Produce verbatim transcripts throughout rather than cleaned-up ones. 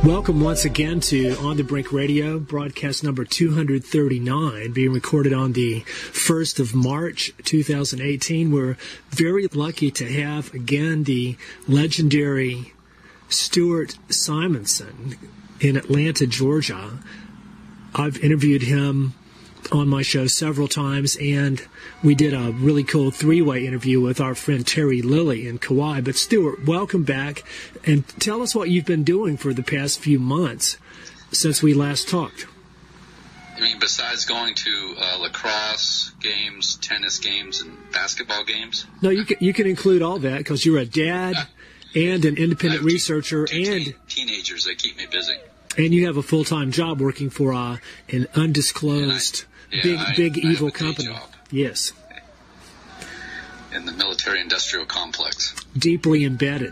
Welcome once again to On the Brink Radio, broadcast number two hundred thirty-nine, being recorded on the first of March, two thousand eighteen. We're very lucky to have, again, the legendary Stuart Simonson in Atlanta, Georgia. I've interviewed him on my show several times, and we did a really cool three-way interview with our friend Terry Lilly in Kauai. But Stuart, welcome back, and tell us what you've been doing for the past few months since we last talked. I mean, besides going to uh, lacrosse games, tennis games, and basketball games? No, you can, you can include all that, because you're a dad uh, and an independent researcher, two, two and teen, teenagers that keep me busy. And you have a full-time job working for uh, an undisclosed I, yeah, big, I, big I evil have a day company. job Yes. In the military-industrial complex. Deeply embedded.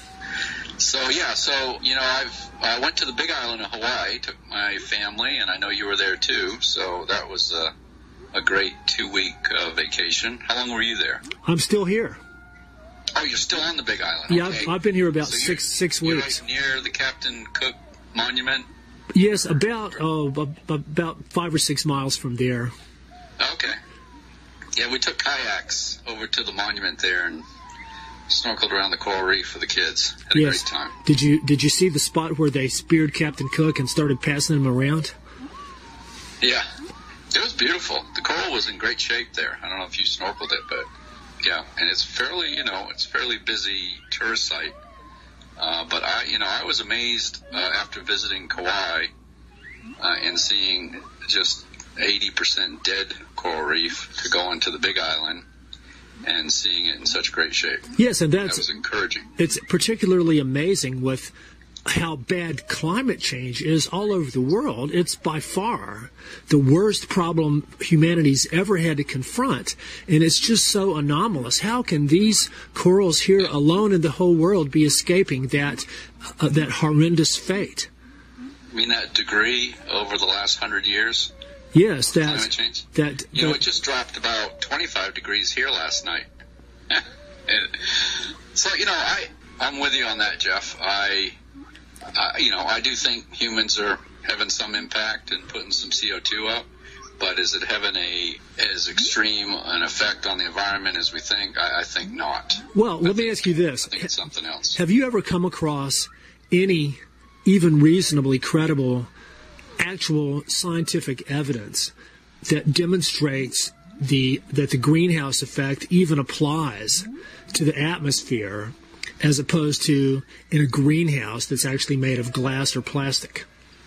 So, yeah, so, you know, I've I went to the Big Island of Hawaii, took my family, and I know you were there too, so that was a, a great two-week uh, vacation. How long were you there? I'm still here. Oh, you're still on the Big Island? Yeah, okay. I've, I've been here about so six six you're weeks. Right near the Captain Cook Monument? Yes, about oh, about five or six miles from there. Okay. Yeah, we took kayaks over to the monument there and snorkeled around the coral reef for the kids. Had a Yes. great time. Did you did you see the spot where they speared Captain Cook and started passing him around? Yeah, it was beautiful. The coral was in great shape there. I don't know if you snorkeled it, but yeah, and it's fairly, you know, it's fairly busy tourist site. Uh, but I, you know, I was amazed uh, after visiting Kauai uh, and seeing just eighty percent dead coral reef to go into the Big Island and seeing it in such great shape. Yes, and that's that was encouraging. It's particularly amazing with how bad climate change is all over the world. It's by far the worst problem humanity's ever had to confront, and it's just so anomalous. How can these corals here alone in the whole world be escaping that uh, that horrendous fate? I mean, that degree over the last hundred years? Yes, that climate change? That, you know, that, it just dropped about twenty-five degrees here last night. And so, you know, I, I'm with you on that, Jeff. I... Uh, you know, I do think humans are having some impact and putting some C O two up, but is it having a as extreme an effect on the environment as we think? I, I think not. Well, I let think, me ask you this. I think it's something else. Have you ever come across any even reasonably credible actual scientific evidence that demonstrates the that the greenhouse effect even applies to the atmosphere, as opposed to in a greenhouse that's actually made of glass or plastic?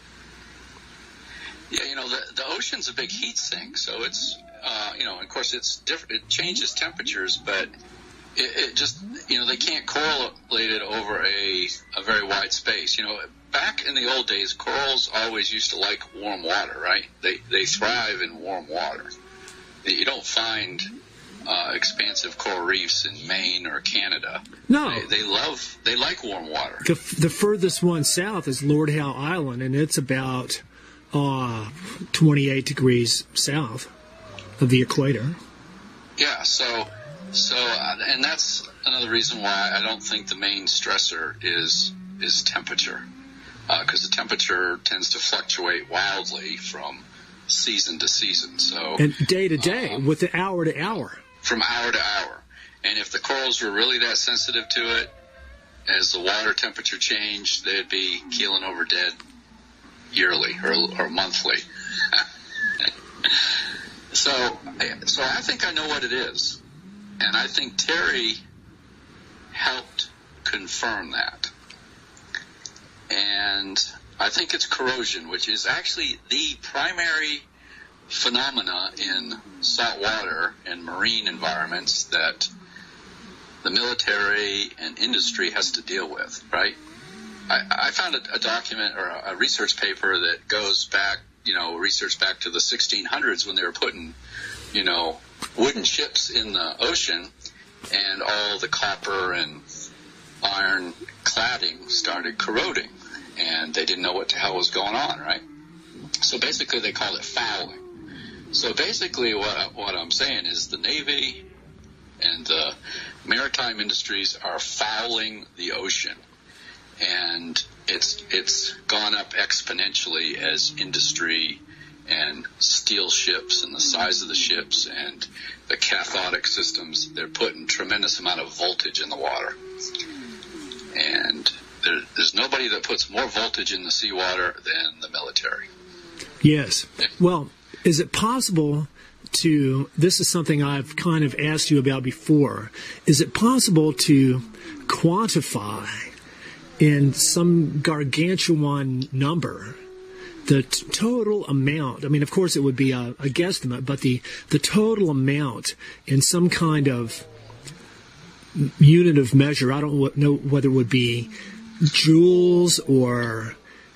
Yeah, you know, the, the ocean's a big heat sink, so it's, uh, you know, of course it's different. It changes temperatures, but it, it just, you know, they can't correlate it over a, a very wide space. You know, back in the old days, corals always used to like warm water, right? They, they thrive in warm water. You don't find Uh, expansive coral reefs in Maine or Canada. No, they, they love, they like warm water. The, the furthest one south is Lord Howe Island, and it's about uh, twenty-eight degrees south of the equator. Yeah, so, so, uh, and that's another reason why I don't think the main stressor is is temperature, because uh, the temperature tends to fluctuate wildly from season to season. So, and day to day, um, with the hour to hour. From hour to hour. And if the corals were really that sensitive to it, as the water temperature changed, they'd be keeling over dead yearly or, or monthly. so, so I think I know what it is. And I think Terry helped confirm that. And I think it's corrosion, which is actually the primary phenomena in salt water and marine environments that the military and industry has to deal with, right? I, I found a, a document or a, a research paper that goes back, you know, research back to the sixteen hundreds when they were putting, you know, wooden ships in the ocean, and all the copper and iron cladding started corroding, and they didn't know what the hell was going on, right? So basically they called it fouling. So basically what, I, what I'm saying is the Navy and the maritime industries are fouling the ocean. and it's it's gone up exponentially as industry and steel ships and the size of the ships and the cathodic systems, they're putting tremendous amount of voltage in the water. And there, there's nobody that puts more voltage in the seawater than the military. Yes. Well, is it possible to, this is something I've kind of asked you about before, is it possible to quantify in some gargantuan number the t- total amount? I mean, of course, it would be a, a guesstimate, but the, the total amount in some kind of unit of measure, I don't know whether it would be joules or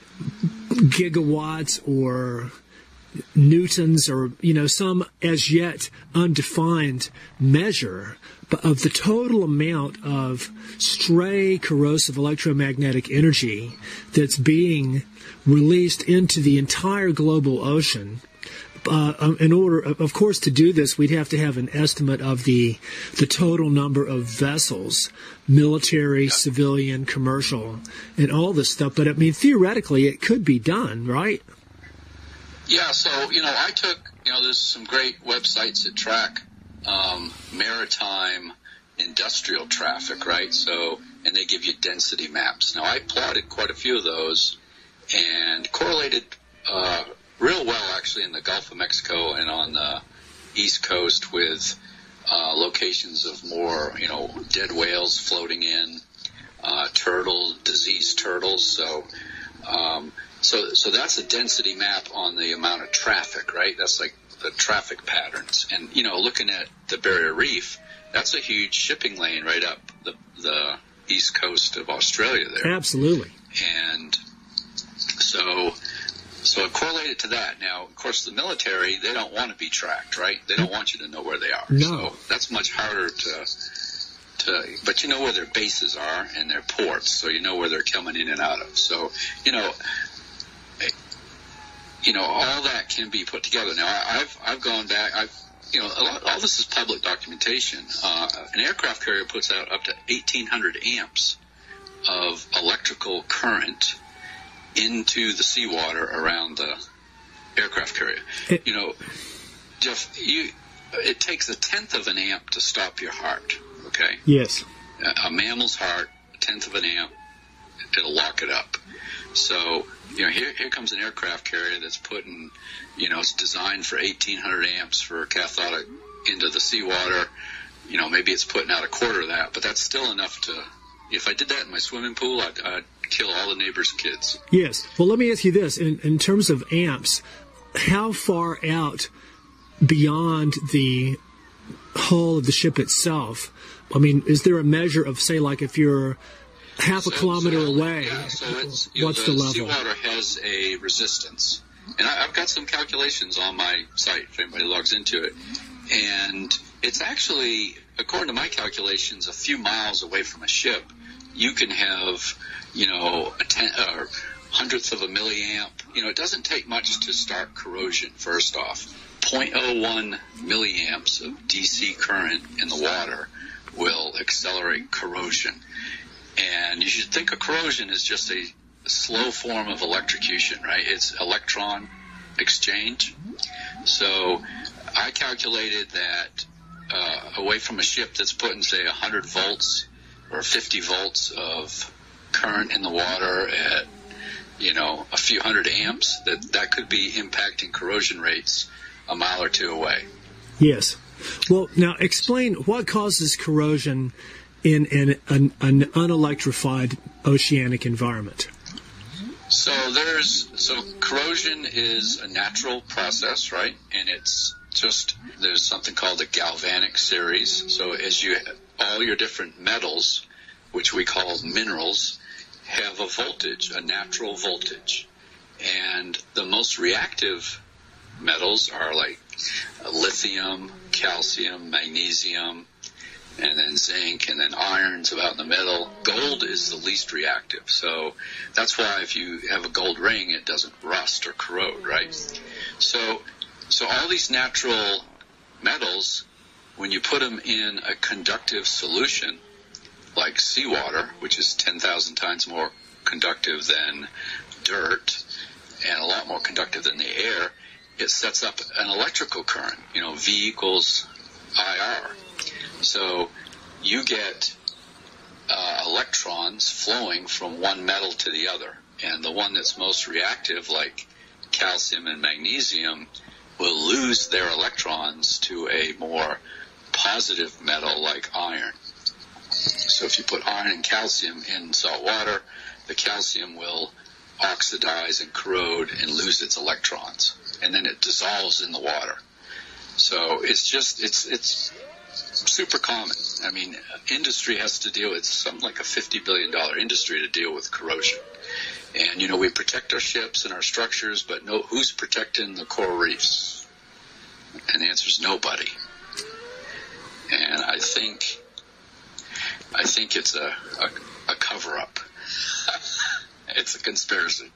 gigawatts or newtons or, you know, some as yet undefined measure of the total amount of stray corrosive electromagnetic energy that's being released into the entire global ocean. Uh, in order, of course, to do this, we'd have to have an estimate of the the total number of vessels, military, civilian, commercial, and all this stuff. But I mean, theoretically, it could be done, right? Yeah. So you know, I took you know, there's some great websites that track um, maritime industrial traffic, right? So, and they give you density maps. Now, I plotted quite a few of those and correlated uh, real well, actually, in the Gulf of Mexico and on the East Coast with uh, locations of more, you know, dead whales floating in, uh, turtle, diseased turtles. So, um, so, so that's a density map on the amount of traffic, right? That's like the traffic patterns. And, you know, looking at the Barrier Reef, that's a huge shipping lane right up the, the east coast of Australia there. Absolutely. And so, so it correlated to that. Now, of course, the military, they don't want to be tracked, right? They don't want you to know where they are. No. So that's much harder to, to, but you know where their bases are and their ports, so you know where they're coming in and out of. So, you know, you know, all that can be put together. Now, I've, I've gone back, I've, you know, a lot, all this is public documentation. Uh, an aircraft carrier puts out up to eighteen hundred amps of electrical current into the seawater around the aircraft carrier. It, you know, Jeff, you, it takes a tenth of an amp to stop your heart, okay? Yes. A, a mammal's heart, a tenth of an amp, it'll lock it up. So, you know, here here comes an aircraft carrier that's putting, you know, it's designed for eighteen hundred amps for cathodic into the seawater. You know, maybe it's putting out a quarter of that, but that's still enough to, if I did that in my swimming pool, I'd, I'd kill all the neighbors' kids. Yes. Well, let me ask you this. In, in terms of amps, how far out beyond the hull of the ship itself, I mean, is there a measure of, say, like if you're half so, a kilometer so, away, yeah, so it's, you what's know, the, the level? Seawater has a resistance. And I, I've got some calculations on my site if anybody logs into it. And it's actually, according to my calculations, a few miles away from a ship, you can have, you know, a ten, or hundredth of a milliamp. You know, it doesn't take much to start corrosion, first off. zero point zero one milliamps of D C current in the water will accelerate corrosion. And you should think of corrosion as just a slow form of electrocution, right? It's electron exchange. So I calculated that uh, away from a ship that's putting, say, one hundred volts or fifty volts of current in the water at, you know, a few hundred amps, that that could be impacting corrosion rates a mile or two away. Yes. Well, now explain what causes corrosion in an, an, an unelectrified oceanic environment. So there's so corrosion is a natural process, right? And it's just, there's something called the galvanic series. So as you, all your different metals, which we call minerals, have a voltage, a natural voltage. And the most reactive metals are like lithium, calcium, magnesium, and then zinc, and then iron's about in the middle. Gold is the least reactive. So that's why if you have a gold ring, it doesn't rust or corrode, right? So, so all these natural metals, when you put them in a conductive solution, like seawater, which is ten thousand times more conductive than dirt and a lot more conductive than the air, it sets up an electrical current, you know, V equals I R. So you get uh, electrons flowing from one metal to the other. And the one that's most reactive, like calcium and magnesium, will lose their electrons to a more positive metal like iron. So if you put iron and calcium in salt water, the calcium will oxidize and corrode and lose its electrons, and then it dissolves in the water. So it's just it's it's super common. I mean, industry has to deal with something like a fifty billion dollars industry to deal with corrosion. And you know, we protect our ships and our structures, but no, who's protecting the coral reefs? And the answer is nobody. And I think I think it's a a, a cover up. It's a conspiracy.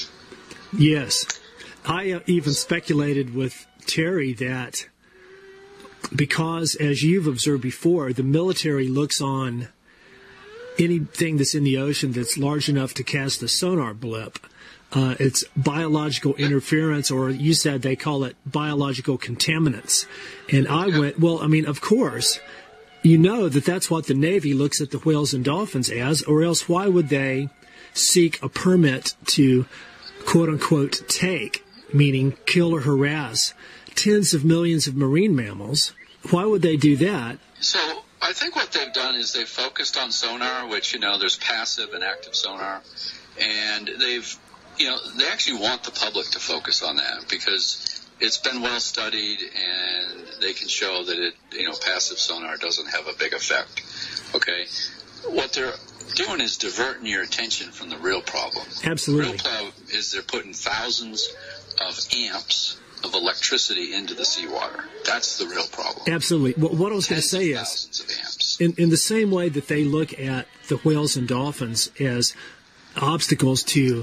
Yes. I uh, even speculated with Terry that because, as you've observed before, the military looks on anything that's in the ocean that's large enough to cast a sonar blip. Uh, it's biological interference, or you said they call it biological contaminants. And I yeah. went, well, I mean, of course, you know that that's what the Navy looks at the whales and dolphins as, or else why would they seek a permit to, quote-unquote, take, meaning kill or harass, tens of millions of marine mammals? Why would they do that? So I think what they've done is they've focused on sonar, which, you know, there's passive and active sonar, and they've, you know, they actually want the public to focus on that because it's been well studied and they can show that it, you know, passive sonar doesn't have a big effect. Okay? What they're doing is diverting your attention from the real problem. Absolutely. The real problem is they're putting thousands of amps of electricity into the seawater. That's the real problem. Absolutely. Well, what I was going to say is, thousands of amps. In, in the same way that they look at the whales and dolphins as obstacles to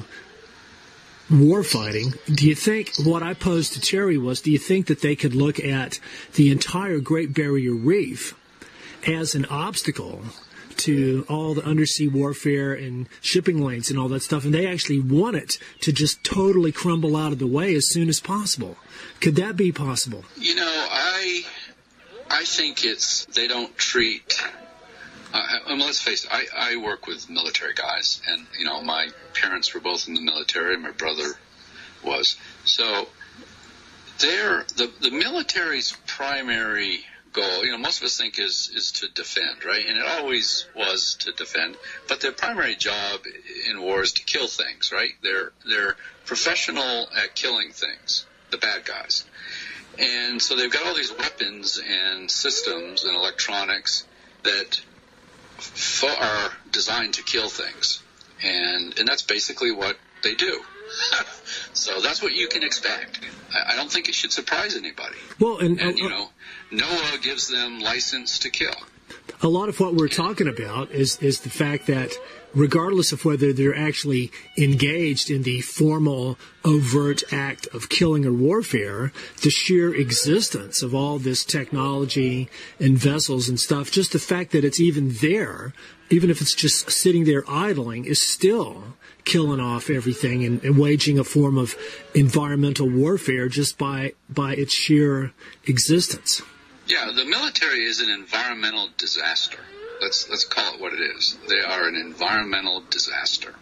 war fighting, do you think, what I posed to Terry was, do you think that they could look at the entire Great Barrier Reef as an obstacle to all the undersea warfare and shipping lanes and all that stuff, and they actually want it to just totally crumble out of the way as soon as possible? Could that be possible? You know, I I think it's, they don't treat, uh, I mean, let's face it, I, I work with military guys, and, you know, my parents were both in the military, and my brother was. So they're, the, the military's primary goal, you know, most of us think is is to defend, right? And it always was to defend. But their primary job in war is to kill things, right? They're they're professional at killing things, the bad guys. And so they've got all these weapons and systems and electronics that fo- are designed to kill things, and and that's basically what they do. So that's what you can expect. I, I don't think it should surprise anybody. Well, and, and uh, you know, NOAA gives them license to kill. A lot of what we're talking about is is the fact that regardless of whether they're actually engaged in the formal, overt act of killing or warfare, the sheer existence of all this technology and vessels and stuff, just the fact that it's even there, even if it's just sitting there idling, is still killing off everything and, and waging a form of environmental warfare just by by its sheer existence. Yeah, the military is an environmental disaster. Let's let's call it what it is. They are an environmental disaster.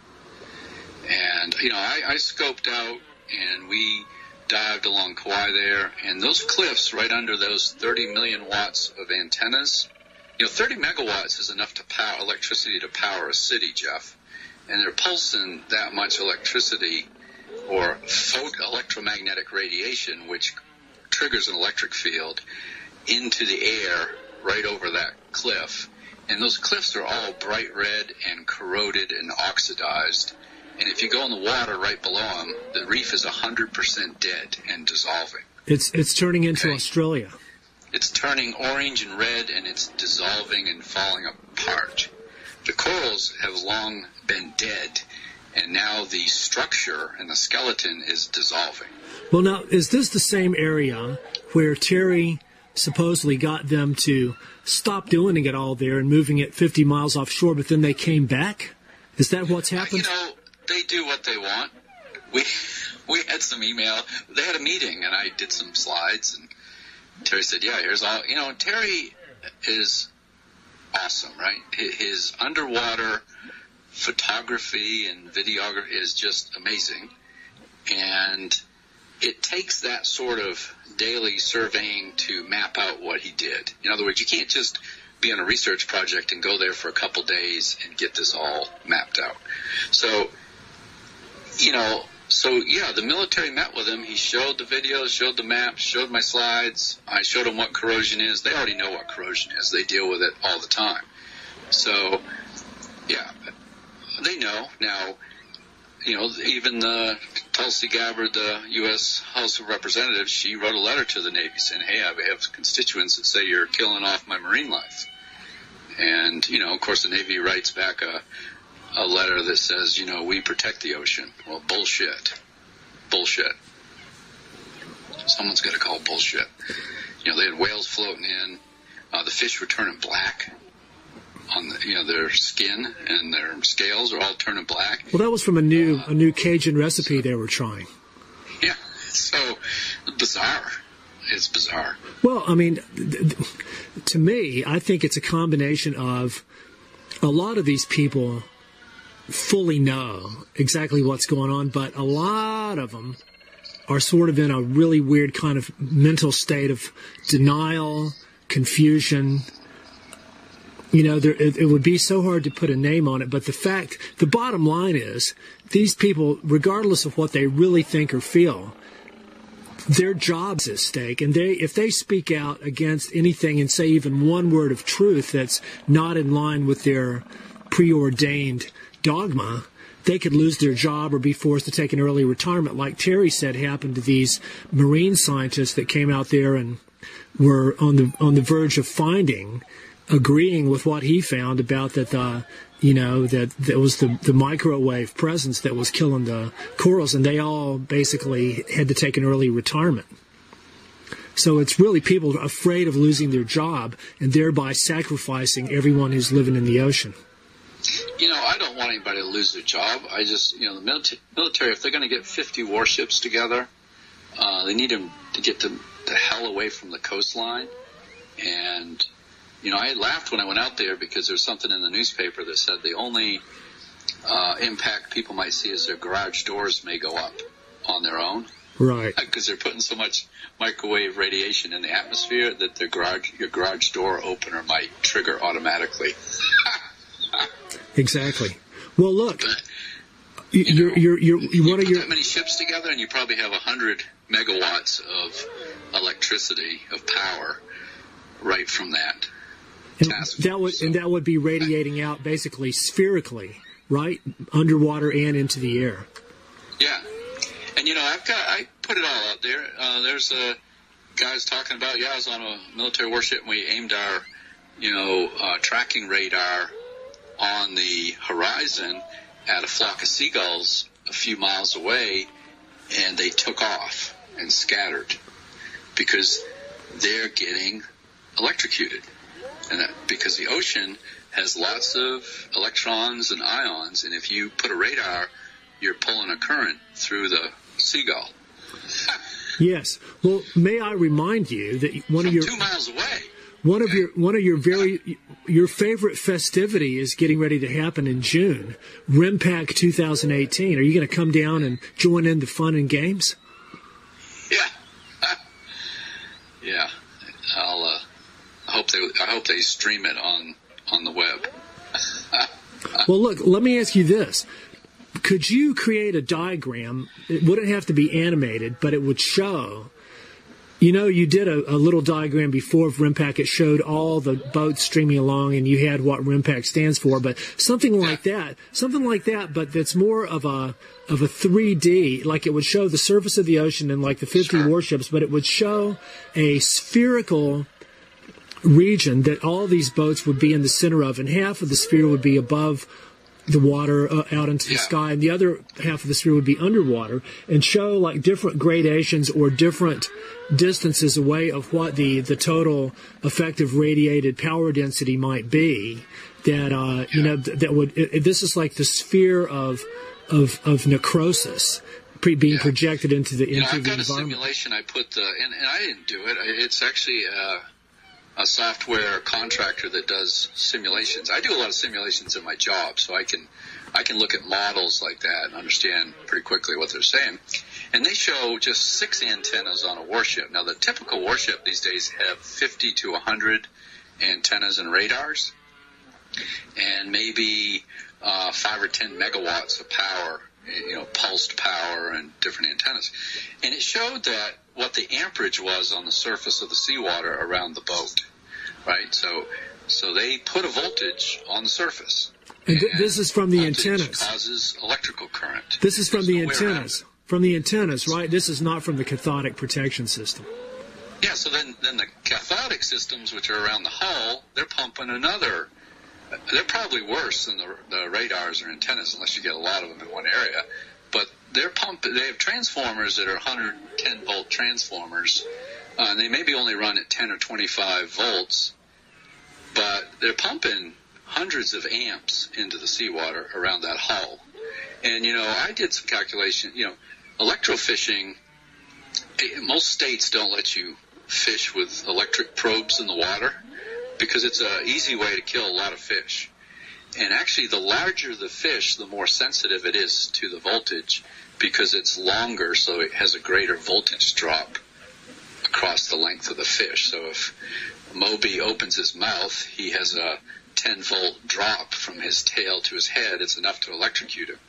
And, you know, I, I scoped out and we dived along Kauai there, and those cliffs right under those thirty million watts of antennas, you know, thirty megawatts is enough to power electricity to power a city, Jeff. And they're pulsing that much electricity or photo electromagnetic radiation, which triggers an electric field, into the air right over that cliff. And those cliffs are all bright red and corroded and oxidized. And if you go in the water right below them, the reef is one hundred percent dead and dissolving. It's it's turning into Okay. Australia. It's turning orange and red, and it's dissolving and falling apart. The corals have long been dead, and now the structure and the skeleton is dissolving. Well, now, is this the same area where Terry supposedly got them to stop doing it all there and moving it fifty miles offshore, but then they came back Is that what's happened? Uh, you know, they do what they want. We we had some email. They had a meeting, and I did some slides, and Terry said, yeah, here's all. You know, Terry is awesome, right? His underwater photography and videography is just amazing. And it takes that sort of daily surveying to map out what he did. In other words, you can't just be on a research project and go there for a couple days and get this all mapped out. So, you know, so yeah, the military met with him. He showed the videos, showed the maps, showed my slides. I showed them what corrosion is. They already know what corrosion is. They deal with it all the time. So, yeah, they know. Now, you know, even the Tulsi Gabbard, the U S House of Representatives, she wrote a letter to the Navy saying, hey, I have constituents that say you're killing off my marine life. And, you know, of course, the Navy writes back a, a letter that says, you know, we protect the ocean. Well, bullshit. Bullshit. Someone's got to call bullshit. You know, they had whales floating in. Uh, the fish were turning black on the, you know, their skin, and their scales are all turning black. Well, that was from a new uh, a new Cajun recipe they were trying. Yeah, so bizarre. It's bizarre. Well, I mean, th- th- to me, I think it's a combination of a lot of these people fully know exactly what's going on, but a lot of them are sort of in a really weird kind of mental state of denial, confusion. You know, there, it, it would be so hard to put a name on it, but the fact, the bottom line is, these people, regardless of what they really think or feel, their job's at stake, and they, if they speak out against anything and say even one word of truth that's not in line with their preordained dogma, they could lose their job or be forced to take an early retirement, like Terry said happened to these marine scientists that came out there and were on the on the verge of finding, agreeing with what he found about that the, you know, that that was the, the microwave presence that was killing the corals, and they all basically had to take an early retirement. So it's really people afraid of losing their job and thereby sacrificing everyone who's living in the ocean. You know, I don't want anybody to lose their job. I just, you know, the milita- military, if they're going to get fifty warships together, uh, they need them to get the, the hell away from the coastline. And, you know, I laughed when I went out there because there's something in the newspaper that said the only uh, impact people might see is their garage doors may go up on their own. Right. Because they're putting so much microwave radiation in the atmosphere that their garage, your garage door opener might trigger automatically. Exactly. Well, look, but, you you're, know, you're, you're, you you one put of your that many ships together, and you probably have a hundred megawatts of electricity of power right from that. and task that would so, and that would be radiating out basically spherically, right, underwater and into the air. Yeah, and you know, I've got I put it all out there. Uh, there's a guys talking about. Yeah, I was on a military warship, and we aimed our, you know, uh, tracking radar on the horizon at a flock of seagulls a few miles away, and they took off and scattered because they're getting electrocuted. And that, because the ocean has lots of electrons and ions, and if you put a radar, you're pulling a current through the seagull. Yes. Well, may I remind you that one From of your two miles away. One of your one of your very your favorite festivity is getting ready to happen in June, RIMPAC two thousand eighteen. Are you going to come down and join in the fun and games? Yeah, yeah. I'll. Uh, I hope they. I hope they stream it on on the web. Well, look. Let me ask you this: could you create a diagram? It wouldn't have to be animated, but it would show. You know, you did a, a little diagram before of RIMPAC. It showed all the boats streaming along, and you had what RIMPAC stands for. But something like that, something like that, but that's more of a of a three D. Like it would show the surface of the ocean and like the fifty Sure. warships, but it would show a spherical region that all these boats would be in the center of, and half of the sphere would be above the water uh, out into the yeah. sky, and the other half of the sphere would be underwater, and show like different gradations or different distances away of what the, the total effective radiated power density might be. That uh, you know that would it, this is like the sphere of of of necrosis pre- being yeah. projected into the you into know, I've the got environment. a simulation. I put the and, and I didn't do it. It's actually uh, a software contractor that does simulations. I do a lot of simulations in my job, so I can I can look at models like that and understand pretty quickly what they're saying. And they show just six antennas on a warship. Now, the typical warship these days have fifty to one hundred antennas and radars, and maybe uh, five or ten megawatts of power, you know, pulsed power and different antennas. And it showed that what the amperage was on the surface of the seawater around the boat, right? So, so they put a voltage on the surface. And th- this is from the voltage antennas. Causes electrical current. This is from There's the no way around antennas. it. From the antennas, right? This is not from the cathodic protection system. Yeah, so then, then the cathodic systems, which are around the hull, they're pumping another. They're probably worse than the, the radars or antennas, unless you get a lot of them in one area. But they're pumping. They have transformers that are one hundred ten volt transformers, uh, and they maybe only run at ten or twenty-five volts, but they're pumping hundreds of amps into the seawater around that hull. And you know, I did some calculation. You know, electrofishing. Most states don't let you fish with electric probes in the water, because it's an easy way to kill a lot of fish. And actually, the larger the fish, the more sensitive it is to the voltage, because it's longer, so it has a greater voltage drop across the length of the fish. So if Moby opens his mouth, he has a ten volt drop from his tail to his head. It's enough to electrocute him.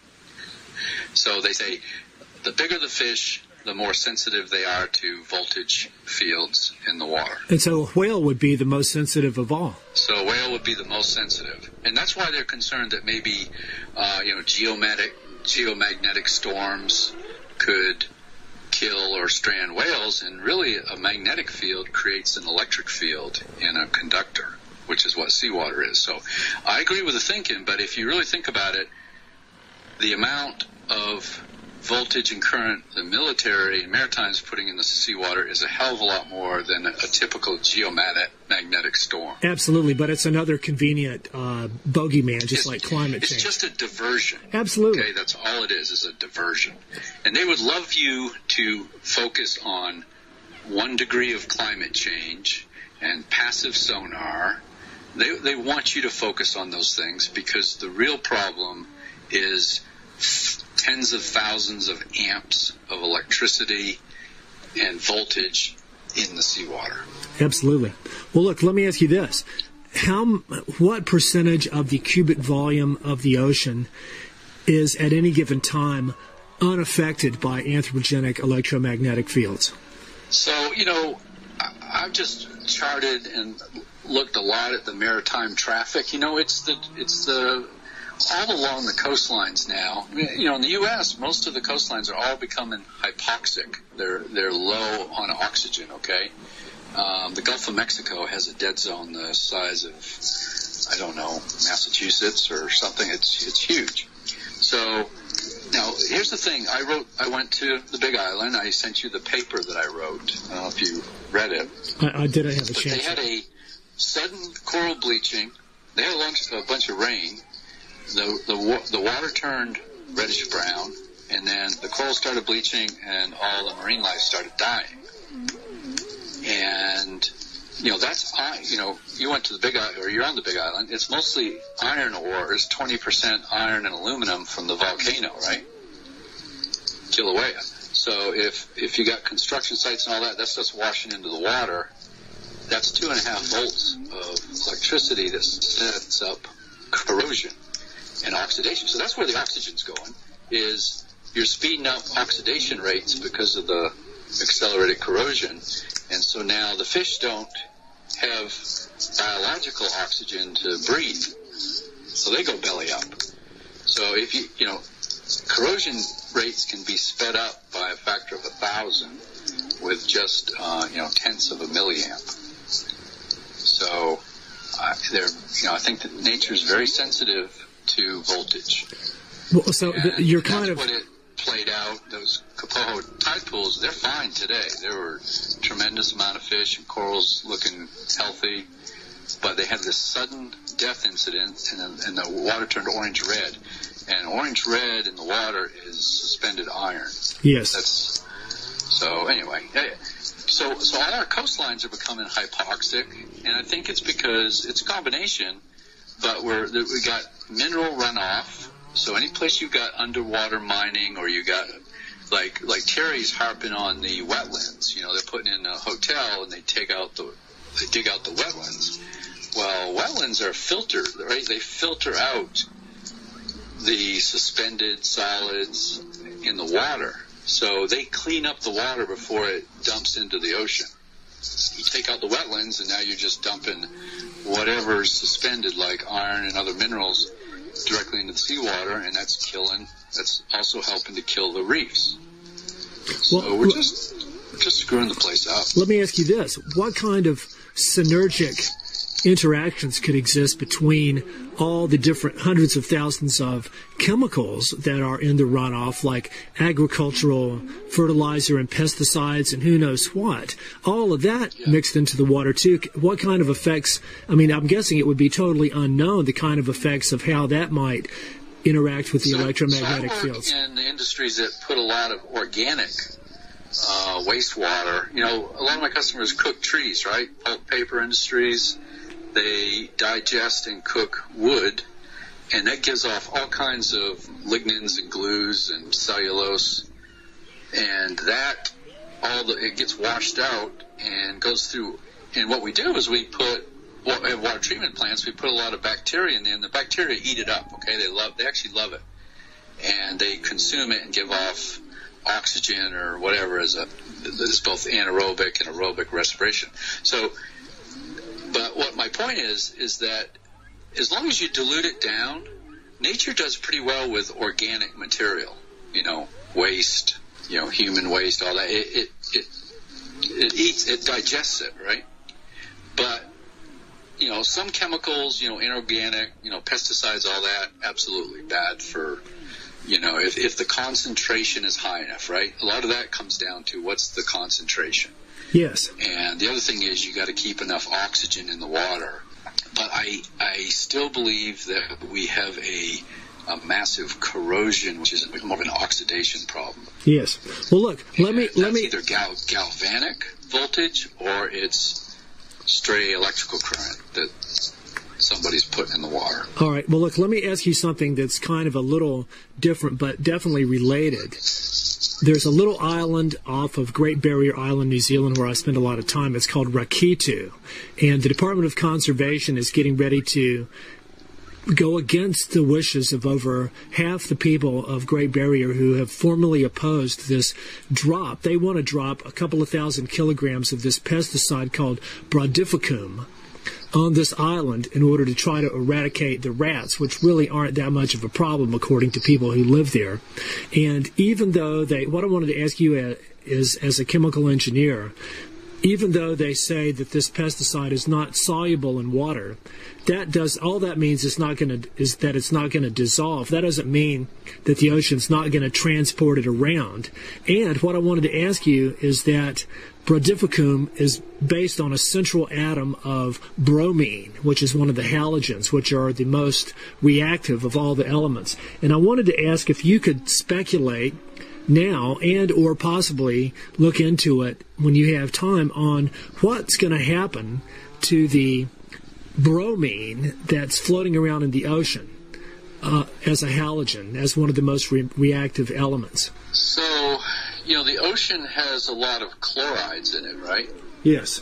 So they say the bigger the fish, the more sensitive they are to voltage fields in the water. And so a whale would be the most sensitive of all. So a whale would be the most sensitive. And that's why they're concerned that maybe, uh, you know, geomagnetic, geomagnetic storms could kill or strand whales. And really, a magnetic field creates an electric field in a conductor, which is what seawater is. So I agree with the thinking, but if you really think about it, the amount of voltage and current the military and maritime is putting in the seawater is a hell of a lot more than a, a typical geomagnetic storm. Absolutely, but it's another convenient uh, bogeyman, just it's, like climate it's change. It's just a diversion. Absolutely. Okay, that's all it is, is a diversion. And they would love you to focus on one degree of climate change and passive sonar. They, they want you to focus on those things, because the real problem is tens of thousands of amps of electricity and voltage in the seawater. Absolutely. Well, look, let me ask you this. How, what percentage of the cubic volume of the ocean is at any given time unaffected by anthropogenic electromagnetic fields? So, you know, I've just charted and looked a lot at the maritime traffic. You know, it's the, it's the, all along the coastlines now. You know, in the U S, most of the coastlines are all becoming hypoxic. They're they're low on oxygen. Okay, um, the Gulf of Mexico has a dead zone the size of, I don't know, Massachusetts or something. It's it's huge. So now here's the thing. I wrote. I went to the Big Island. I sent you the paper that I wrote. I don't know if you read it. I, I didn't have a but chance. They had a sudden coral bleaching. They had a bunch, a bunch of rain. The, the the water turned reddish brown, and then the coral started bleaching, and all the marine life started dying. And you know that's you know you went to the Big Island, or you're on the Big Island. It's mostly iron ores, twenty percent iron and aluminum from the volcano, right? Kilauea. So if if you got construction sites and all that, that's just washing into the water. That's two and a half volts of electricity that sets up corrosion and oxidation. So that's where the oxygen's going, is you're speeding up oxidation rates because of the accelerated corrosion. And so now the fish don't have biological oxygen to breathe. So they go belly up. So if you, you know, corrosion rates can be sped up by a factor of a thousand with just, uh, you know, tenths of a milliamp. So uh, they're, you know, I think that nature is very sensitive to voltage. Well, so the, you're kind that's of... what it played out. Those Kapoho tide pools, they're fine today. There were a tremendous amount of fish and corals looking healthy, but they had this sudden death incident, and, and the water turned orange-red. And orange-red in the water is suspended iron. Yes. That's so. Anyway, so so all our coastlines are becoming hypoxic, and I think it's because it's a combination. But we're we got mineral runoff. So any place you got underwater mining, or you got like like Terry's harping on the wetlands. You know, they're putting in a hotel and they take out the they dig out the wetlands. Well, wetlands are filtered, right? They filter out the suspended solids in the water. So they clean up the water before it dumps into the ocean. You take out the wetlands, and now you're just dumping whatever's suspended, like iron and other minerals, directly into the seawater, and that's killing, that's also helping to kill the reefs. So well, we're just, just screwing the place up. Let me ask you this. What kind of synergic interactions could exist between all the different hundreds of thousands of chemicals that are in the runoff, like agricultural fertilizer and pesticides and who knows what, all of that yeah. mixed into the water too? What kind of effects? I mean, I'm guessing it would be totally unknown, the kind of effects of how that might interact with the so, electromagnetic so I work fields. in the industries that put a lot of organic uh, wastewater. You know, a lot of my customers cook trees, right? Pulp paper industries. They digest and cook wood, and that gives off all kinds of lignins and glues and cellulose, and that all the, it gets washed out and goes through. And what we do is we put well, we have water treatment plants. We put a lot of bacteria in there, and the bacteria eat it up. Okay, they love they actually love it, and they consume it and give off oxygen or whatever as a it's both anaerobic and aerobic respiration. So. But what my point is, is that as long as you dilute it down, nature does pretty well with organic material, you know, waste, you know, human waste, all that. It, it, it, it eats, it digests it, right? But, you know, some chemicals, you know, inorganic, you know, pesticides, all that, absolutely bad for, you know, if, if the concentration is high enough, right? A lot of that comes down to what's the concentration. Yes. And the other thing is you got to keep enough oxygen in the water. But I I still believe that we have a, a massive corrosion, which is more of an oxidation problem. Yes. Well, look, let and me let me either gal, galvanic voltage or it's stray electrical current that somebody's putting in the water. All right. Well, look, let me ask you something that's kind of a little different, but definitely related. There's a little island off of Great Barrier Island, New Zealand, where I spend a lot of time. It's called Rakitu. And the Department of Conservation is getting ready to go against the wishes of over half the people of Great Barrier who have formally opposed this drop. They want to drop a couple of thousand kilograms of this pesticide called brodifacoum on this island in order to try to eradicate the rats, which really aren't that much of a problem according to people who live there. And even though they, what I wanted to ask you is, as a chemical engineer, even though they say that this pesticide is not soluble in water, that does all that means is not going to is that it's not going to dissolve. That doesn't mean that the ocean's not going to transport it around. And what I wanted to ask you is that brodifacoum is based on a central atom of bromine, which is one of the halogens, which are the most reactive of all the elements. And I wanted to ask if you could speculate now and or possibly look into it when you have time on what's going to happen to the bromine that's floating around in the ocean uh, as a halogen, as one of the most re- reactive elements. So, you know, the ocean has a lot of chlorides in it, right? Yes.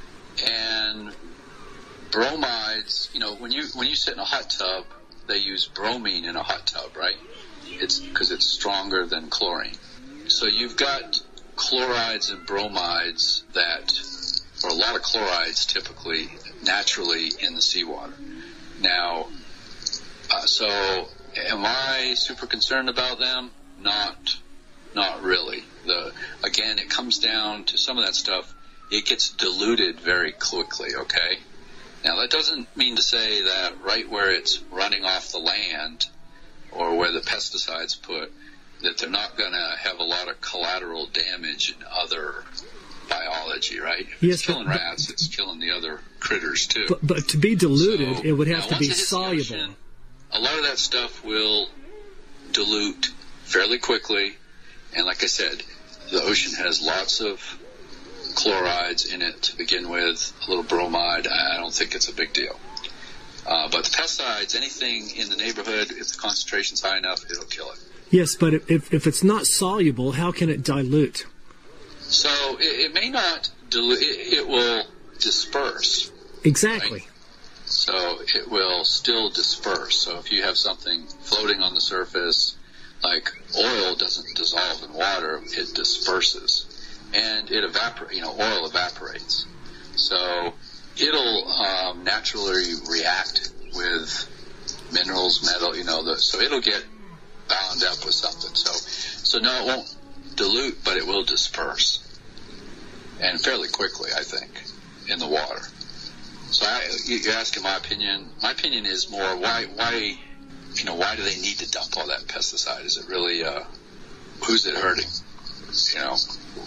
And bromides, you know, when you when you sit in a hot tub, they use bromine in a hot tub, right? It's because it's stronger than chlorine. So you've got chlorides and bromides that, or a lot of chlorides typically, naturally in the seawater. Now, uh, so am I super concerned about them? Not, not really. The again, it comes down to some of that stuff. It gets diluted very quickly, okay? Now, that doesn't mean to say that right where it's running off the land or where the pesticides put, that they're not going to have a lot of collateral damage in other biology, right? If yes, it's killing but, rats, it's killing the other critters too. But, but to be diluted, so, it would have now, to be once it hits the soluble. ocean, a lot of that stuff will dilute fairly quickly. And like I said, the ocean has lots of chlorides in it to begin with, a little bromide. I don't think it's a big deal. Uh, but the pesticides, anything in the neighborhood, if the concentration's high enough, it'll kill it. Yes, but if, if it's not soluble, how can it dilute? So it, it may not dilute, it, it will disperse. Exactly. Right? So it will still disperse. So if you have something floating on the surface, like oil doesn't dissolve in water, it disperses. And it evaporates, you know, oil evaporates. So it'll um, naturally react with minerals, metal, you know, the, so it'll get bound up with something. So, so no, it won't dilute, but it will disperse. And fairly quickly, I think, in the water. So I, you're asking my opinion. My opinion is more, why, why, you know, why do they need to dump all that pesticide? Is it really, uh, who's it hurting? You know,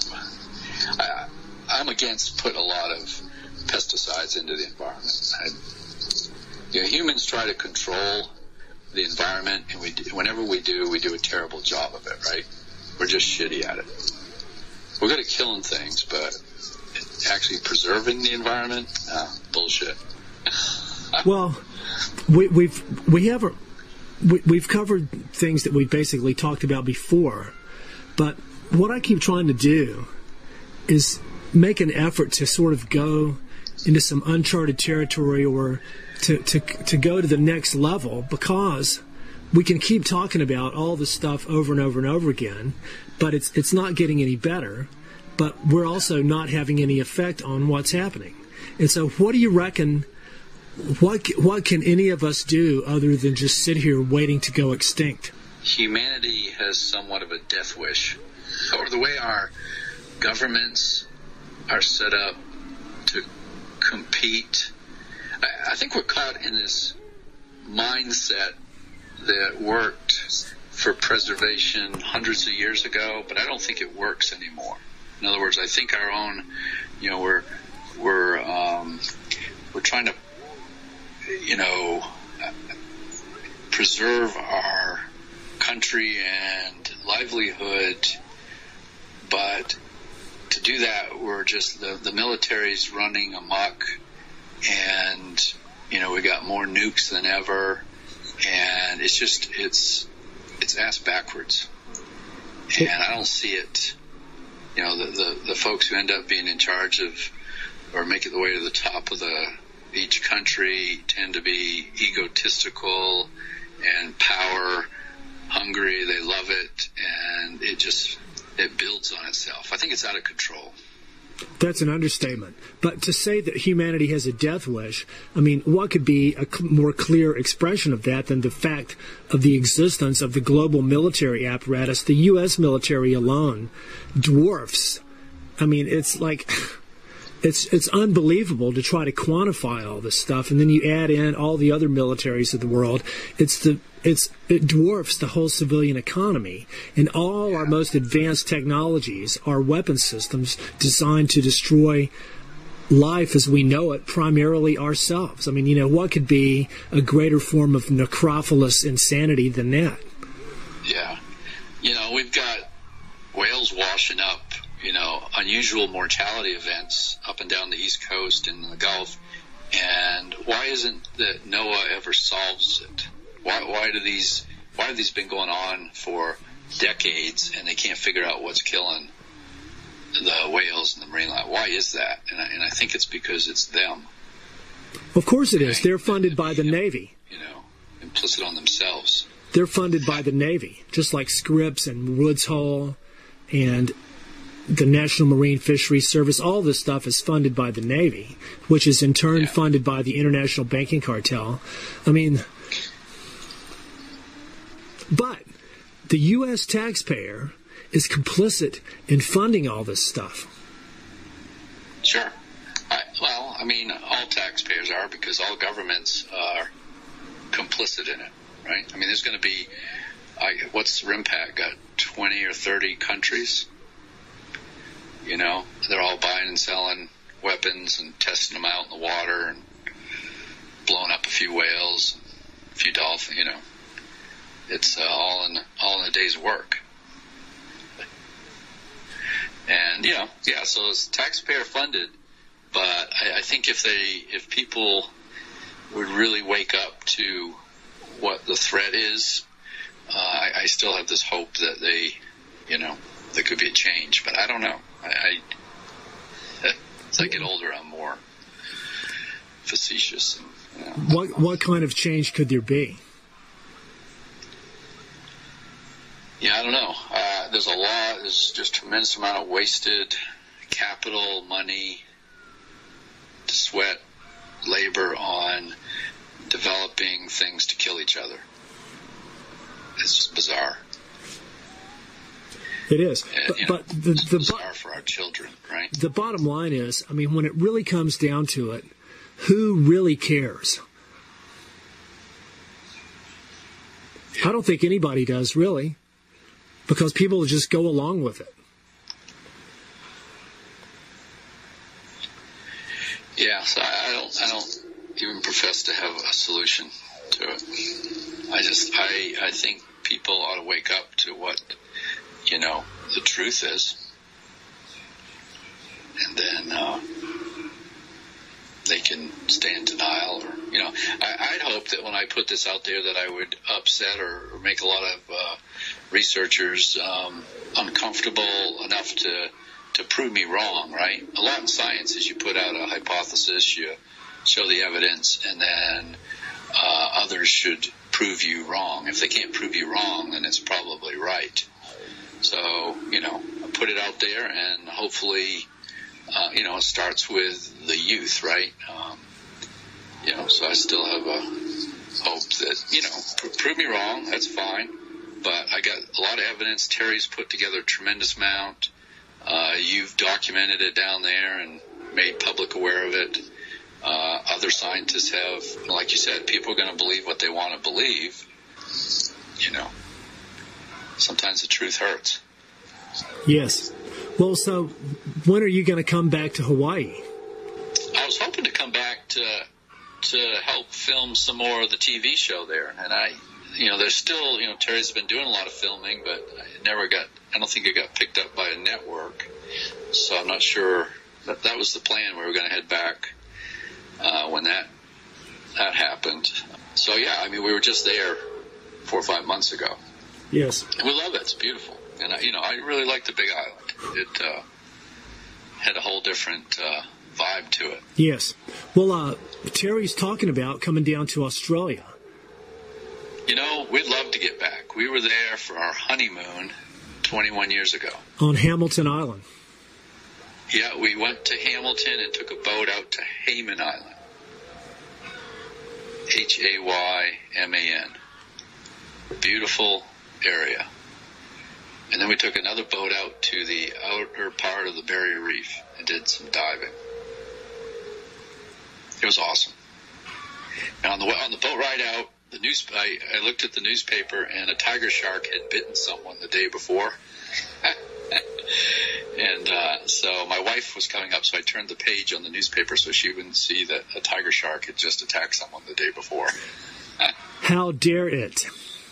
I, I'm against putting a lot of pesticides into the environment. I, you know, humans try to control the environment, and we do, whenever we do, we do a terrible job of it, right? We're just shitty at it. We're good at killing things, but actually preserving the environment, uh, bullshit. Well, we, we've we have a, we, we've covered things that we basically talked about before, but what I keep trying to do is make an effort to sort of go into some uncharted territory, or to, to to go to the next level, because we can keep talking about all this stuff over and over and over again, but it's it's not getting any better, but we're also not having any effect on what's happening. And so what do you reckon, what what can any of us do other than just sit here waiting to go extinct? Humanity has somewhat of a death wish, or the way our governments are set up to compete. I, I think we're caught in this mindset that worked for preservation hundreds of years ago, but I don't think it works anymore. In other words, I think our own, you know, we're we're um, we're trying to, you know, preserve our country and livelihood, but to do that, we're just the the military's running amok, and you know, we got more nukes than ever, and it's just it's it's ass backwards, and I don't see it. You know, the, the, the folks who end up being in charge of, or make it the way to the top of the each country, tend to be egotistical and power hungry. They love it, and it just it builds on itself. I think it's out of control. That's an understatement. But to say that humanity has a death wish, I mean, what could be a cl- more clear expression of that than the fact of the existence of the global military apparatus? The U S military alone dwarfs. I mean, it's like, it's it's unbelievable to try to quantify all this stuff, and then you add in all the other militaries of the world. It's the It's it dwarfs the whole civilian economy, and all yeah. our most advanced technologies are weapon systems designed to destroy life as we know it, primarily ourselves. I mean, you know, what could be a greater form of necrophilous insanity than that? Yeah. You know, we've got whales washing up, you know, unusual mortality events up and down the East Coast and the Gulf, and why isn't that NOAA ever solves it? Why, why do these? Why have these been going on for decades, and they can't figure out what's killing the whales and the marine life? Why is that? And I, and I think it's because it's them. Of course it is. Right? They're funded by the Navy. You know, implicit on themselves. They're funded by the Navy, just like Scripps and Woods Hole and the National Marine Fisheries Service. All this stuff is funded by the Navy, which is in turn yeah. funded by the International Banking Cartel. I mean, but the U S taxpayer is complicit in funding all this stuff. Sure. I, well, I mean, all taxpayers are, because all governments are complicit in it, right? I mean, there's going to be, I, what's RIMPAC got, twenty or thirty countries? You know, they're all buying and selling weapons and testing them out in the water and blowing up a few whales, a few dolphins, you know. It's uh, all in all in a day's work. And, you know, yeah, so it's taxpayer funded, but I, I think if they, if people would really wake up to what the threat is, uh, I, I still have this hope that they, you know, there could be a change, but I don't know. I, I as I get older, I'm more facetious. And, you know. What what kind of change could there be? Yeah, I don't know. Uh, there's a lot. There's just a tremendous amount of wasted capital, money, sweat, labor on developing things to kill each other. It's just bizarre. It is. And, but you know, but the, it's the bizarre for our children, right? The bottom line is, I mean, when it really comes down to it, who really cares? I don't think anybody does, really, because people just go along with it. Yeah, so I, I don't, I don't even profess to have a solution to it. I just, I, I think people ought to wake up to what, you know, the truth is, and then uh, they can stay in denial, or, you know, I, I'd hope that when I put this out there that I would upset or, or make a lot of uh, researchers um, uncomfortable enough to to prove me wrong, right? A lot in science is you put out a hypothesis, you show the evidence, and then uh, others should prove you wrong. If they can't prove you wrong, then it's probably right. So, you know, I put it out there, and hopefully, uh, you know, it starts with the youth, right? Um, you know, so I still have a hope that, you know, pr- prove me wrong, that's fine. But I got a lot of evidence. Terry's put together a tremendous amount. Uh, you've documented it down there and made public aware of it. Uh, other scientists have, like you said, people are going to believe what they want to believe. You know, sometimes the truth hurts. Yes. Well, so when are you going to come back to Hawaii? I was hoping to come back to to help film some more of the T V show there, and I, you know, there's still, you know, Terry's been doing a lot of filming, but I never got, I don't think it got picked up by a network, so I'm not sure. That that was the plan. We were going to head back uh, when that that happened. So yeah, I mean, we were just there four or five months ago. Yes. And we love it. It's beautiful, and I, you know, I really like the Big Island. It uh, had a whole different uh, vibe to it. Yes. Well, uh, Terry's talking about coming down to Australia. You know, we'd love to get back. We were there for our honeymoon twenty-one years ago. On Hamilton Island. Yeah, we went to Hamilton and took a boat out to Hayman Island. H A Y M A N. Beautiful area. And then we took another boat out to the outer part of the Barrier Reef and did some diving. It was awesome. And on the on the boat ride out, the news I, I looked at the newspaper, and a tiger shark had bitten someone the day before. And uh, so my wife was coming up, so I turned the page on the newspaper so she wouldn't see that a tiger shark had just attacked someone the day before. How dare it?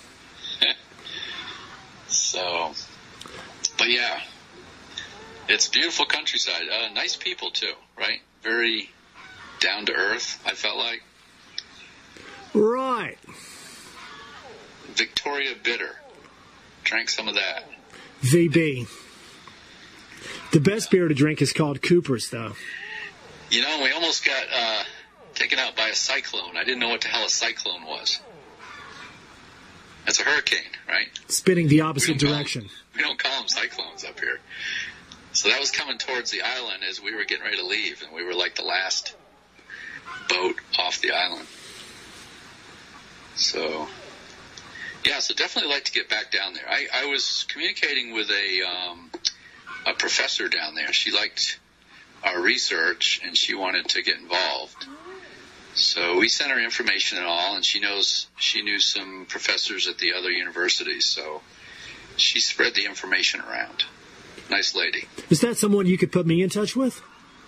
So, but yeah, it's beautiful countryside. Uh, nice people too, right? Very down to earth, I felt like. Right. Victoria Bitter. Drank some of that. V B. The best beer to drink is called Cooper's, though. You know, we almost got uh, taken out by a cyclone. I didn't know what the hell a cyclone was. That's a hurricane, right? Spinning the opposite we direction. Them, we don't call them cyclones up here. So that was coming towards the island as we were getting ready to leave, and we were like the last boat off the island. So, yeah, so definitely like to get back down there. I, I was communicating with a um, a professor down there. She liked our research, and she wanted to get involved. So we sent her information and all, and she knows she knew some professors at the other universities, so she spread the information around. Nice lady. Is that someone you could put me in touch with?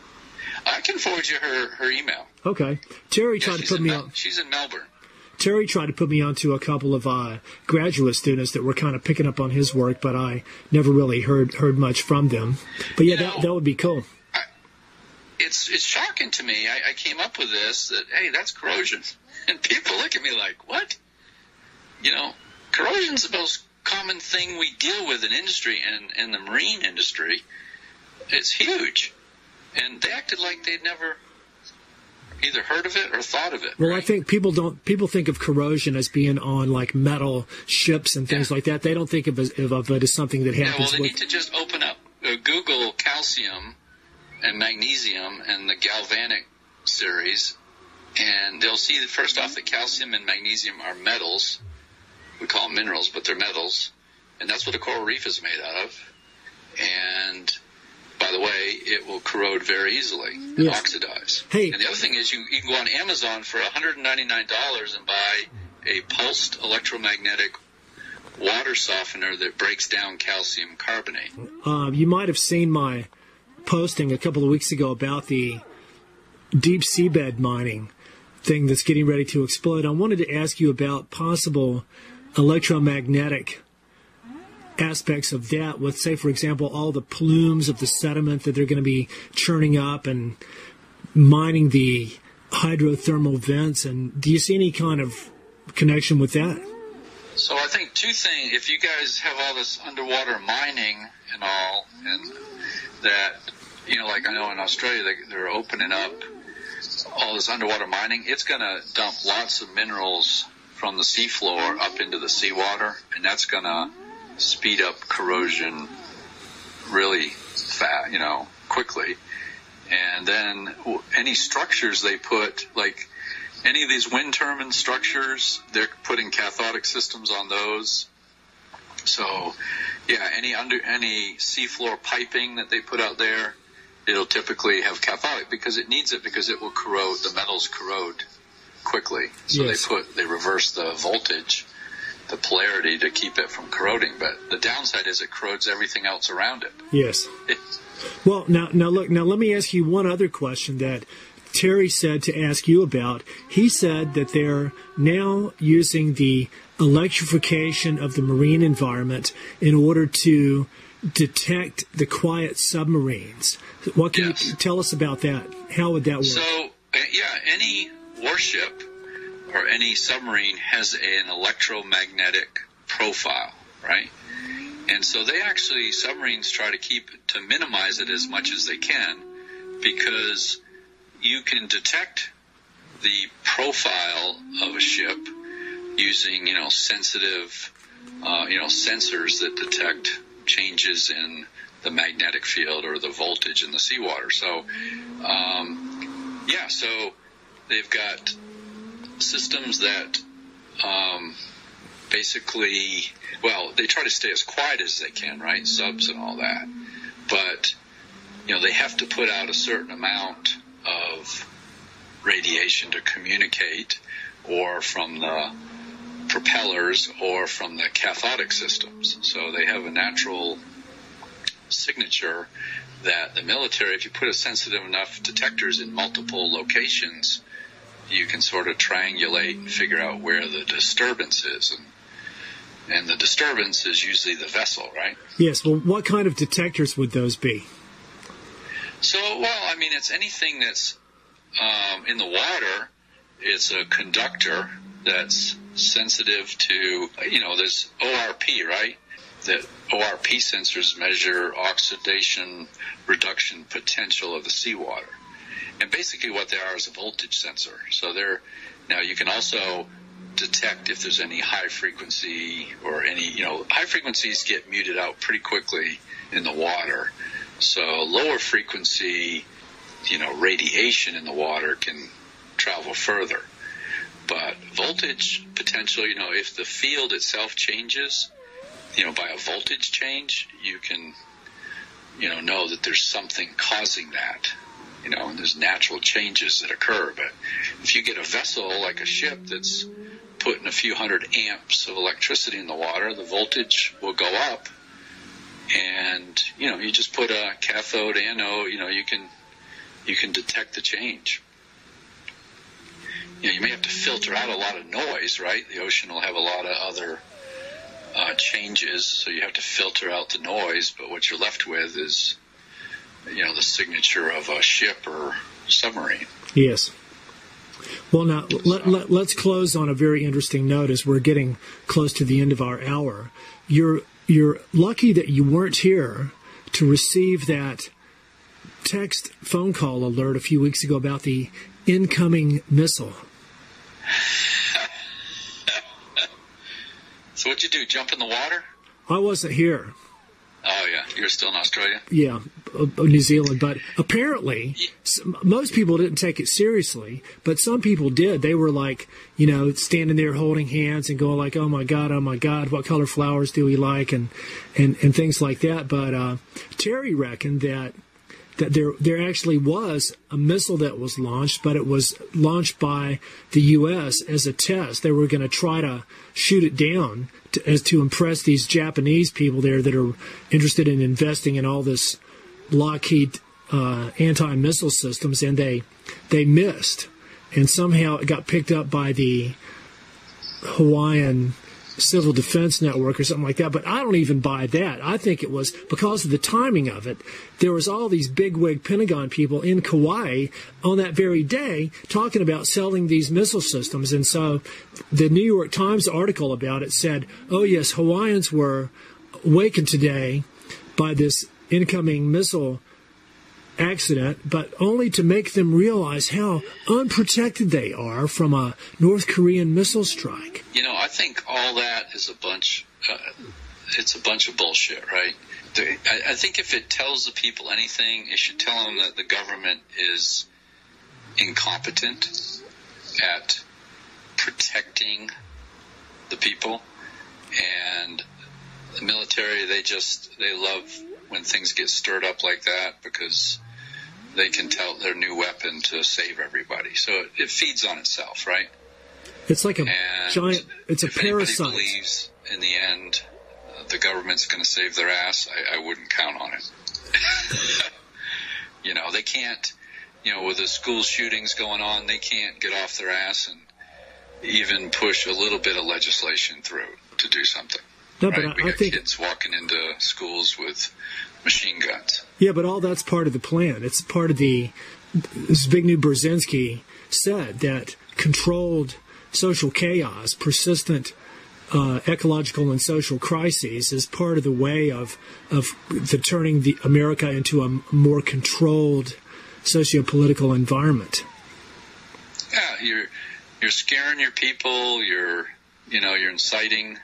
I can forward you her, her email. Okay. Terry Yeah, tried to she's put in me Mel- on. She's in Melbourne. Terry tried to put me onto a couple of uh, graduate students that were kind of picking up on his work, but I never really heard heard much from them. But yeah, You know, that that would be cool. I, it's it's shocking to me. I, I came up with this that hey, that's corrosion, and people look at me like, what? You know, corrosion's the most common thing we deal with in industry and in the marine industry. It's huge, and they acted like they'd never either heard of it or thought of it. Well, right? I think people don't people think of corrosion as being on like metal ships and things Yeah. like that. They don't think of, as, of it as something that Yeah, well, happens they with. need to just open up, uh, Google calcium and magnesium and the galvanic series, and they'll see that first off that calcium and magnesium are metals. We call them minerals, but they're metals, and that's what a coral reef is made out of. And by the way, it will corrode very easily and Yes. oxidize. Hey. And the other thing is you, you can go on Amazon for one hundred ninety-nine dollars and buy a pulsed electromagnetic water softener that breaks down calcium carbonate. Uh, you might have seen my posting a couple of weeks ago about the deep seabed mining thing that's getting ready to explode. I wanted to ask you about possible electromagnetic aspects of that with, say, for example, all the plumes of the sediment that they're going to be churning up and mining the hydrothermal vents. And do you see any kind of connection with that? So I think two things, if you guys have all this underwater mining and all, and that, you know, like I know in Australia they, they're opening up all this underwater mining, it's going to dump lots of minerals from the seafloor up into the seawater, and that's going to speed up corrosion really fast, you know, quickly. And then any structures they put, like any of these wind turbine structures, they're putting cathodic systems on those. So, yeah, any under any seafloor piping that they put out there, it'll typically have cathodic because it needs it because it will corrode, the metals corrode quickly. So Yes. they put they reverse the voltage, the polarity to keep it from corroding. But the downside is it corrodes everything else around it. Yes. It, Well, now, now look, now let me ask you one other question that Terry said to ask you about. He said that they're now using the electrification of the marine environment in order to detect the quiet submarines. What can Yes. you tell us about that? How would that work? So, uh, yeah, any warship or any submarine has an electromagnetic profile, right? And so they actually, submarines try to keep, to minimize it as much as they can, because you can detect the profile of a ship using, you know, sensitive, uh, you know, sensors that detect changes in the magnetic field or the voltage in the seawater. So, um, yeah, so they've got systems that um, basically, well, they try to stay as quiet as they can, right? Subs and all that. But, you know, they have to put out a certain amount of radiation to communicate, or from the propellers or from the cathodic systems. So they have a natural signature that the military, if you put a sensitive enough detectors in multiple locations, you can sort of triangulate and figure out where the disturbance is. And, and the disturbance is usually the vessel, right? Yes. Well, what kind of detectors would those be? So, well, I mean, it's anything that's um, in the water. It's a conductor that's sensitive to, you know, there's O R P, right? That O R P sensors measure oxidation reduction potential of the seawater. And basically what they are is a voltage sensor. So they're, now you can also detect if there's any high frequency or any, you know, high frequencies get muted out pretty quickly in the water. So lower frequency, you know, radiation in the water can travel further. But voltage potential, you know, if the field itself changes, you know, by a voltage change, you can, you know, know that there's something causing that. you know, and there's natural changes that occur. But if you get a vessel like a ship that's putting a few hundred amps of electricity in the water, the voltage will go up. And, you know, you just put a cathode, anode, you know, you can you can detect the change. You know, you may have to filter out a lot of noise, right? The ocean will have a lot of other uh, changes, so you have to filter out the noise, but what you're left with is, you know, the signature of a ship or submarine. Yes. Well, now, let, let, let's close on a very interesting note as we're getting close to the end of our hour. You're, you're lucky that you weren't here to receive that text phone call alert a few weeks ago about the incoming missile. So what'd you do, jump in the water? I wasn't here. Oh, yeah. You're still in Australia? Yeah, New Zealand. But apparently, most people didn't take it seriously, but some people did. They were like, you know, standing there holding hands and going like, oh, my God, oh, my God, what color flowers do we like, and, and, and things like that. But uh, Terry reckoned that that there there actually was a missile that was launched, but it was launched by the U S as a test. They were going to try to shoot it down to, as to impress these Japanese people there that are interested in investing in all this Lockheed uh, anti-missile systems, and they they missed. And somehow it got picked up by the Hawaiian Civil Defense Network or something like that, but I don't even buy that. I think it was because of the timing of it. There was all these bigwig Pentagon people in Kauai on that very day talking about selling these missile systems, and so the New York Times article about it said, oh yes, Hawaiians were awakened today by this incoming missile accident, but only to make them realize how unprotected they are from a North Korean missile strike. You know, I think all that is a bunch, uh, it's a bunch of bullshit, right? The, I, I think if it tells the people anything, it should tell them that the government is incompetent at protecting the people, and the military, they just, they love when things get stirred up like that because they can tell their new weapon to save everybody. So it, it feeds on itself, right? It's like a and giant, it's a if parasite. If anybody believes in the end uh, the government's going to save their ass, I, I wouldn't count on it. You know, they can't, you know, with the school shootings going on, they can't get off their ass and even push a little bit of legislation through to do something. No, right? but I, we got I think kids walking into schools with machine guns. Yeah, but all that's part of the plan. It's part of the, Zbigniew Brzezinski said that controlled social chaos, persistent uh, ecological and social crises is part of the way of of the turning the America into a more controlled socio-political environment. Yeah, you're you're scaring your people. You're you know you're inciting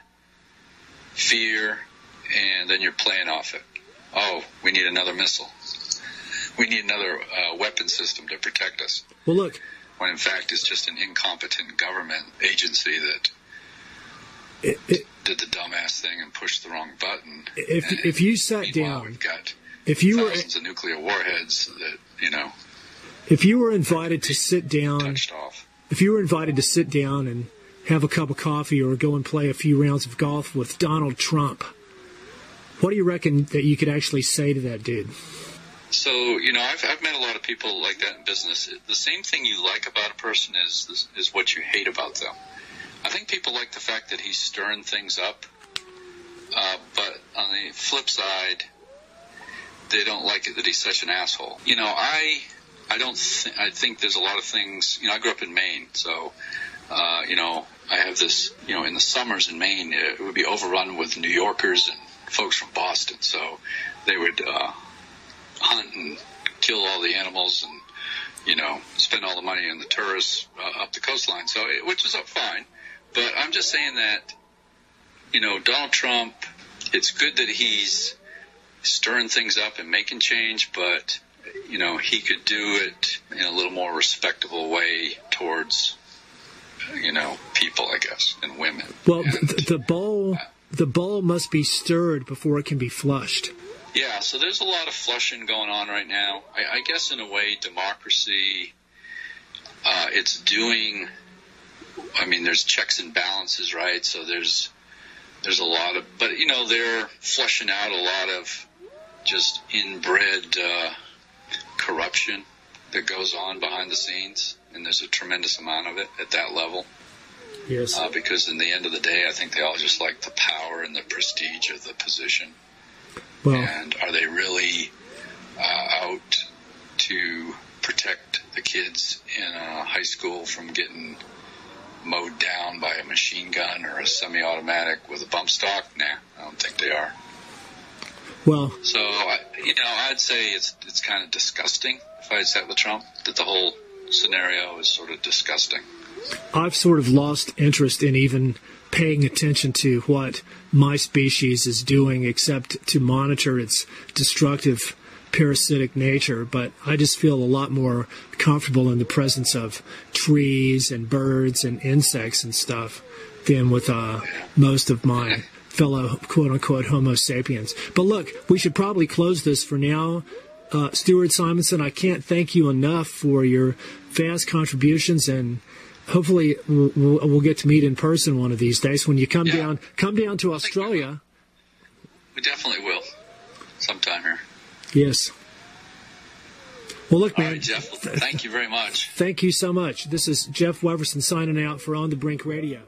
fear, and then you're playing off it. Oh, we need another missile. We need another uh, weapon system to protect us. Well, look. When in fact it's just an incompetent government agency that it, it, did the dumbass thing and pushed the wrong button. If and if you sat down, we've got if you thousands were, of nuclear warheads that you know. If you were invited to sit down, touched off. If you were invited to sit down and have a cup of coffee or go and play a few rounds of golf with Donald Trump, what do you reckon that you could actually say to that dude? So, you know, I've, I've met a lot of people like that in business. The same thing you like about a person is is what you hate about them. I think people like the fact that he's stirring things up, uh, but on the flip side, they don't like it that he's such an asshole. You know, I I don't th- I think there's a lot of things. You know, I grew up in Maine, so uh, you know, I have this. You know, in the summers in Maine, it would be overrun with New Yorkers and folks from Boston, so they would. Uh, hunt and kill all the animals and, you know, spend all the money on the tourists uh, up the coastline, so it, which is up fine. But I'm just saying that, you know, Donald Trump, it's good that he's stirring things up and making change, but, you know, he could do it in a little more respectable way towards, you know, people, I guess, and women. Well, and, the, the bowl, uh, the bowl must be stirred before it can be flushed. Yeah, so there's a lot of flushing going on right now. I, I guess in a way, democracy, uh, it's doing, I mean, there's checks and balances, right? So there's there's a lot of, but, you know, they're flushing out a lot of just inbred uh, corruption that goes on behind the scenes, and there's a tremendous amount of it at that level. Yes. Uh, because in the end of the day, I think they all just like the power and the prestige of the position. Well, and are they really uh, out to protect the kids in a high school from getting mowed down by a machine gun or a semi-automatic with a bump stock? Nah, I don't think they are. Well, so I, you know, I'd say it's it's kind of disgusting if I had sat with Trump. That the whole scenario is sort of disgusting. I've sort of lost interest in even paying attention to what my species is doing, except to monitor its destructive parasitic nature. But I just feel a lot more comfortable in the presence of trees and birds and insects and stuff than with uh, most of my fellow quote-unquote Homo sapiens. But look, we should probably close this for now. Uh, Stuart Simonson, I can't thank you enough for your vast contributions, and hopefully we'll, we'll get to meet in person one of these days when you come yeah. down come down to Australia. We definitely will sometime here. Yes. Well, look, All man. right, Jeff, thank you very much. Thank you so much. This is Jeff Weverson signing out for On the Brink Radio.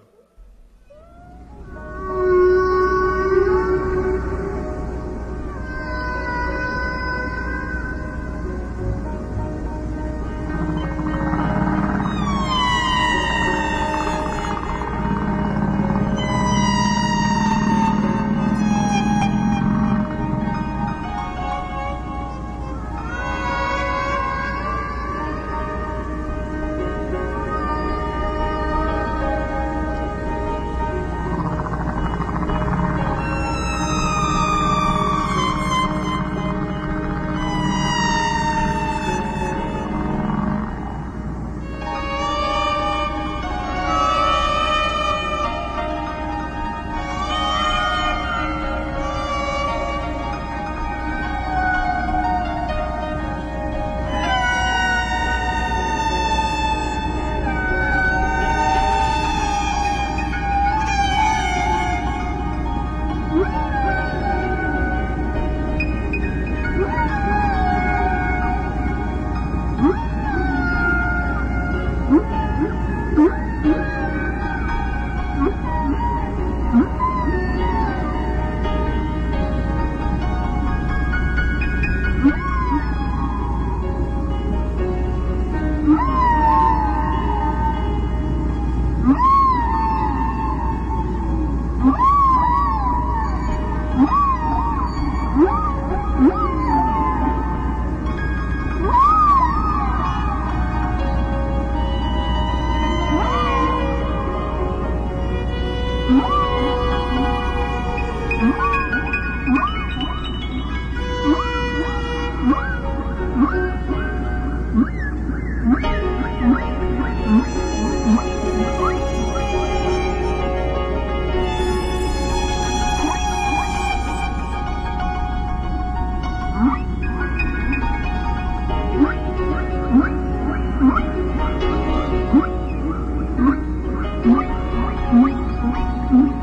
Mm-hmm.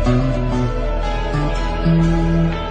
Thank you.